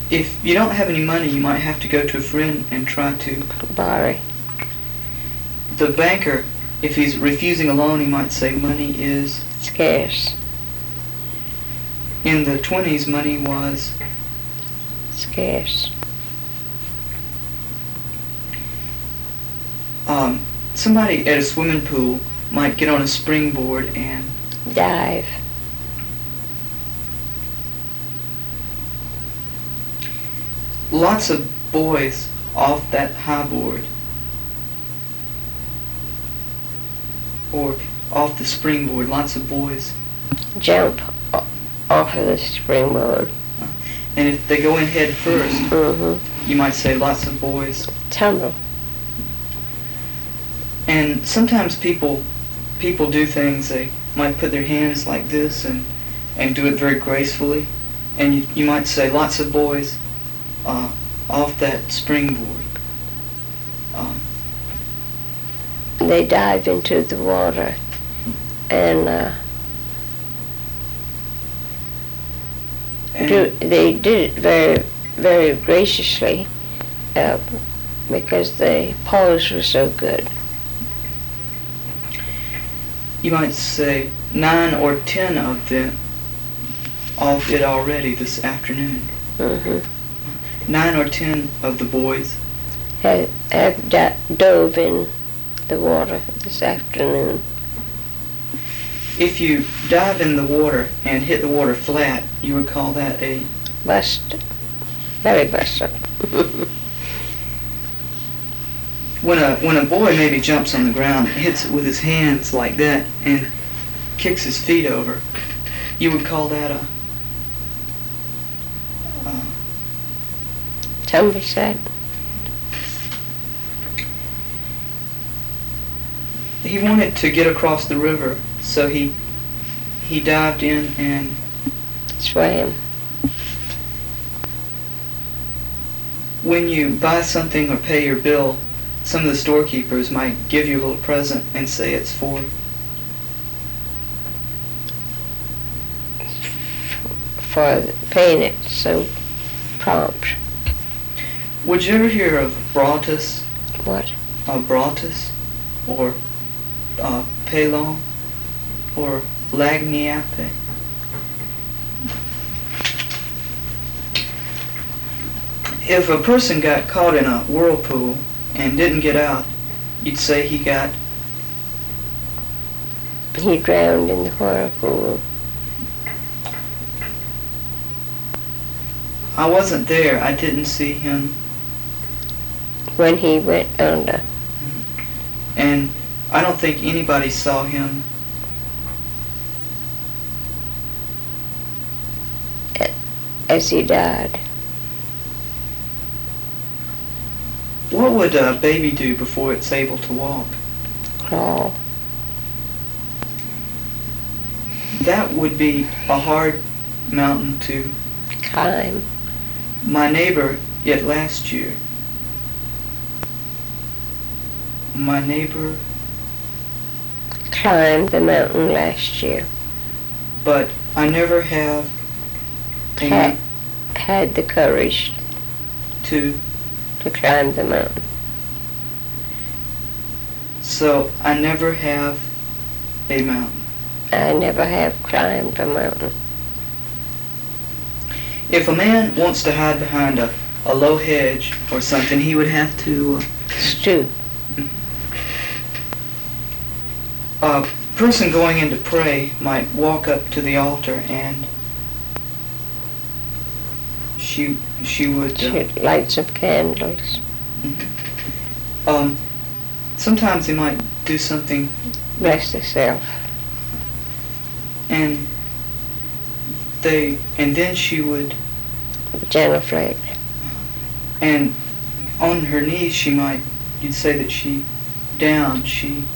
If you don't have any money, you might have to go to a friend and try to borrow. The banker, if he's refusing a loan, he might say money is Scarce. In the 20s, money was Scarce. Somebody at a swimming pool might get on a springboard and Dive. lots of boys off that high board or off the springboard, lots of boys. Jump off of the springboard. And if they go in head first, Mm-hmm. you might say lots of boys. Tumble. And sometimes people do things, they might put their hands like this and do it very gracefully. And you might say lots of boys off that springboard. They dive into the water and they did it very, very graciously because the pose was so good. You might say 9 or 10 of them off it already this afternoon. Mm-hmm. 9 or 10 of the boys Have dove in the water this afternoon. If you dive in the water and hit the water flat, you would call that a Bust. Very busted. when a boy maybe jumps on the ground, hits it with his hands like that, and kicks his feet over, you would call that a Tumble set. he wanted to get across the river, so he dived in and Swam. when you buy something or pay your bill, some of the storekeepers might give you a little present and say it's for Paying it so prompt. Would you ever hear of Broughtus? What? Broughtus? Or Pelon? Or Lagniappe? If a person got caught in a whirlpool and didn't get out, you'd say he drowned in the whirlpool. I wasn't there. I didn't see him. When he went under. And I don't think anybody saw him. As he died. What would a baby do before it's able to walk? Crawl. That would be a hard mountain to Climb. My neighbor, yet last year, my neighbor, Climbed the mountain last year. but I never have Had the courage to, to climb the mountain. so I never have a mountain. I never have climbed a mountain. If a man wants to hide behind a low hedge or something, he would have to, Stoop. a person going in to pray might walk up to the altar and she would Should light some candles. sometimes he might do something Bless herself. and then she would, Genuflect. and on her knees you'd say that she